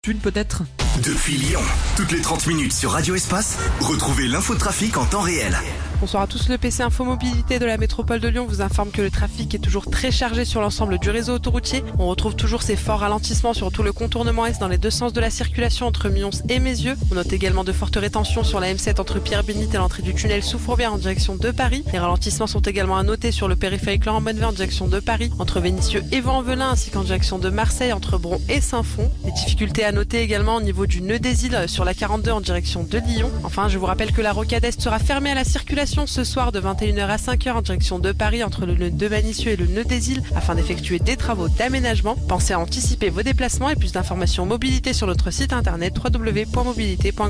Sud peut-être. Depuis Lyon, toutes les 30 minutes sur Radio Espace, retrouvez l'infotrafic en temps réel. Bonsoir à tous, le PC Info Mobilité de la métropole de Lyon vous informe que le trafic est toujours très chargé sur l'ensemble du réseau autoroutier. On retrouve toujours ces forts ralentissements sur tout le contournement Est dans les deux sens de la circulation entre Mions et Mézieux. On note également de fortes rétentions sur la M7 entre Pierre-Bénite et l'entrée du tunnel sous Fourvière en direction de Paris. Les ralentissements sont également à noter sur le périphérique Laurent Bonnevet en direction de Paris, entre Vénissieux et Vaux-en-Velin ainsi qu'en direction de Marseille entre Bron et Saint-Fond. Les difficultés à noter également au niveau du nœud des îles sur la 42 en direction de Lyon. Enfin, je vous rappelle que la rocade Est sera fermée à la circulation ce soir de 21h à 5h en direction de Paris entre le nœud de Vénissieux et le nœud des îles afin d'effectuer des travaux d'aménagement. Pensez à anticiper vos déplacements et plus d'informations mobilité sur notre site internet www.mobilité.gouv.fr.